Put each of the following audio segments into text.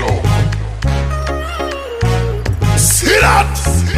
See that?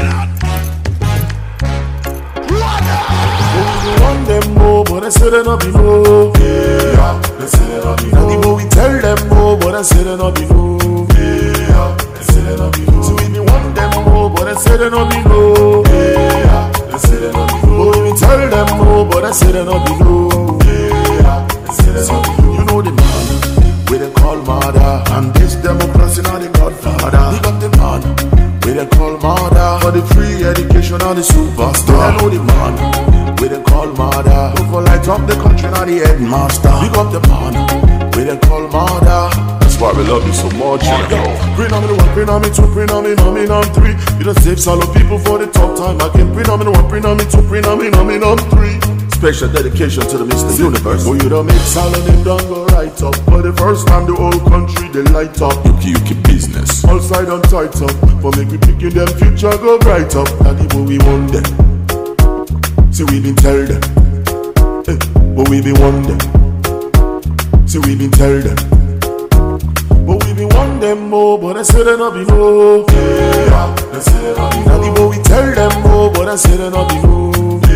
We want them more, but I say they not be no. Yeah, they say they not be no. And the we tell them more, but I say they not be no. Yeah, they say they not be no. So we want them more, but I say they not be no. Yeah, they say they not be no. But we tell them more, but I say they not be no. Yeah, they say they not be no. You know the man, we they call mother, and this democracy now the godfather. He got the man, we they call mother, for the free education and the superstar. You know the man, we they call mother, who for light up the country now the headmaster. We got the man, we they call mother. That's why we love you so much. Bring on me the one, bring on me two, bring on me, on me, on three. You just save solo people for the top time again. Bring on me the one, bring on me two, bring on me, on three. Special dedication to the Mr. Universe. Oh, you don't make salad and don't go right up. For the first time the whole country they light up. Yuki business. All side and tight up. For make we picking them future go bright up. And the boy we want them. See we been tell them. But we been want them. See we been tell them. But we been want them more. But I say they not be no. Yeah, they say they not be no. And the boy we tell them more. But I say they not be no.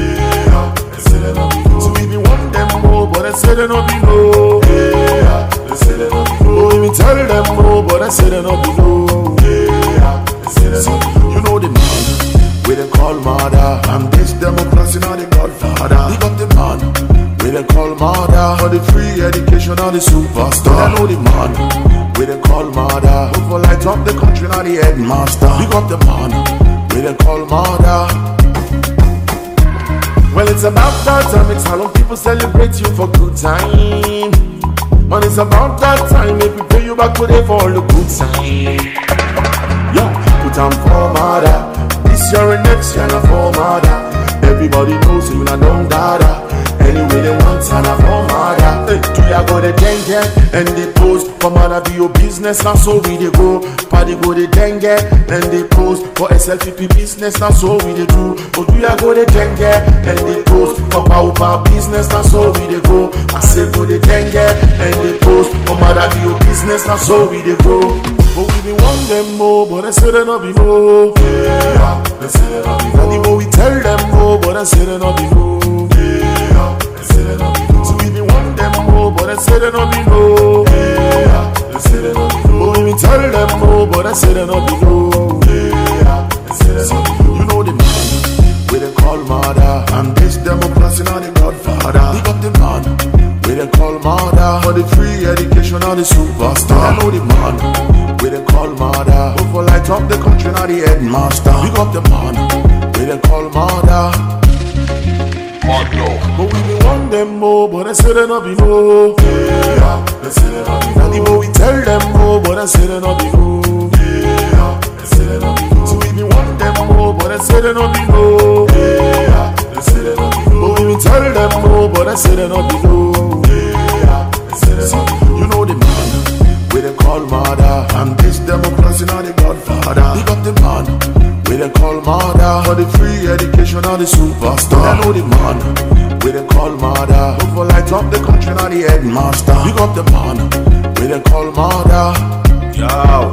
So we be want them more, but I say they not be no. Yeah, they say they not be no. We be tell them more, but I say they not be no. Yeah, they say they not be no. You know the man, we they call mother, and this democracy now the godfather. We got the man, we they call mother, for the free education and the superstar. You know the man, we they call mother, who for light up the country now the headmaster. We got the man, we they call mother. Well, it's about that time, it's how long people celebrate you for good time. And it's about that time, if we pay you back today for all the good time. Yeah, put on for mother. This year and next year, na for mother. Everybody knows you na don't dada. Anyway, they want sana for mother. Hey, do ya go the dengue and they post for mother be your business, now so we they go. Party go the dengue and they post for SLPP business, now so we they do. But do ya go the dengue and they post for power business, now so we they go. I say go the dengue and they post for mother be your business, now so we they go. But we be want them more, but I say they not be no. Yeah, they say they not be no. And the we tell them more, but I say they not be no. Yeah, they say they not be no. So we be want them more, but I say they not be no. Yeah, they say they not be no. But we be tell them more, but I say they not be no. Yeah, they say they not be no. You know the man, we they call mother, and this democracy now the godfather. We got the man, we they call mother, for the free education and the superstar. You know the man, we they call mother, who for light up the country now the headmaster. We got the man, we they call mother. But we be want them more, but I say they not be no. Yeah, they say they not be no. And the boy we tell them more, but I say they not be no. Yeah, they say they not be no. So we be want them more, but I say they not be no. Yeah, they say they not be no. But we be tell them more, but I say they not be no. Yeah, they say they not be no. You know the man, we they call mother, and this democracy now the godfather. We got the man, we they call mother, for the free education and the superstar. You know the man, we they call mother, who for light up the country now the headmaster. We got the man, we they call mother. Yo.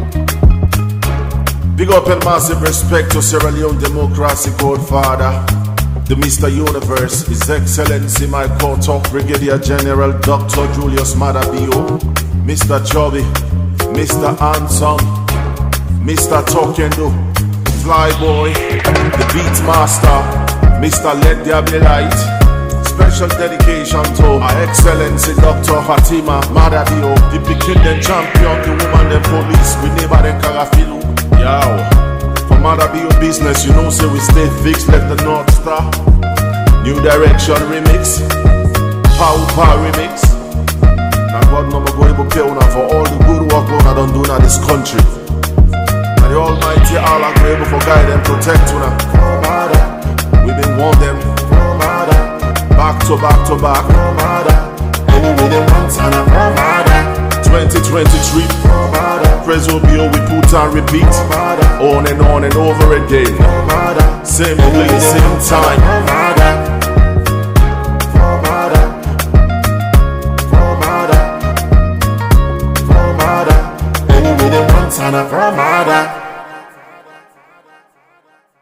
Big up and massive respect to Sierra Leone Democracy Godfather, the Mr. Universe, His Excellency my Court Brigadier General Dr. Julius Madabio, Mr. Chubby, Mr. Anson, Mr. Tokendo, Flyboy, the Beat Master, Mr. Let There Be Light. Special dedication to Her Excellency Dr. Fatima Madabio, the Pekin them champion, the woman them police, we never them Karafilu. Yo, for Madabio business, you know, say we stay fixed, left the North Star. New Direction remix, Power remix. Now God no go able pay una for all the good work una done do in this country. And the Almighty Allah go able for guide and protect una. We been want them back to back to back. Anyway they want and 2023. Presobio we put and repeat on and over again. Same place, same time. son of her mother.